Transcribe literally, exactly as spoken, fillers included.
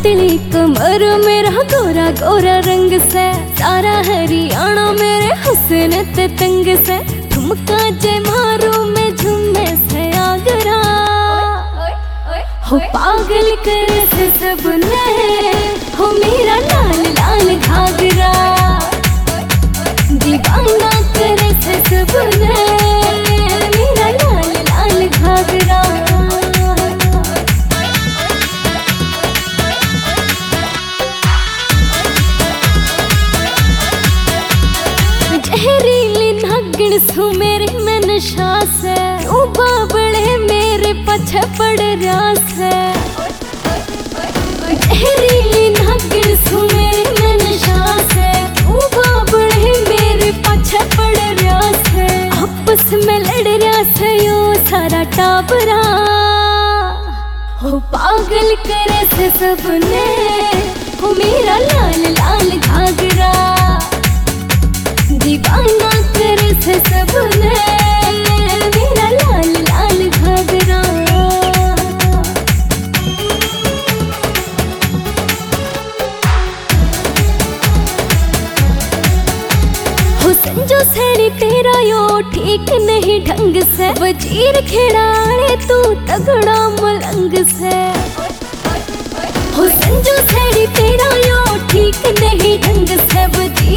पतली कमर मेरा गोरा गोरा रंग से, सारा हरियाणा मेरे हुस्न ते तंग से। ठुमका जे मारू मैं झूमे से आगरा, हो पागल करे से सबने, हो मेरा लाल लाल घाघरा। दीवाना करे से सबने, मेरा लाल लाल घाघरा। जहरीली नागिन सु मेरी में नशा से, ओ बाबड़े मेरे पछे पड़ रास है। जहरीली नागिन सु मेरी में नशा से, ओ बाबड़े मेरे पछे पड़ रास है। आपस में लड़ रहा से यो सारा टाबरा, हो पागल करे से सबने, हो मेरा लाल लाल घाघरा। दीवाना करे से सबने, मेरा लाल लाल घाघरा। हो संजो सैनी तेरा यो ठीक नहीं ढंग से, वजीर खेड़ाड़े तू तगड़ा मलंग से। हो संजो सैनी तेरा यो ठीक नहीं ढंग से, वजीर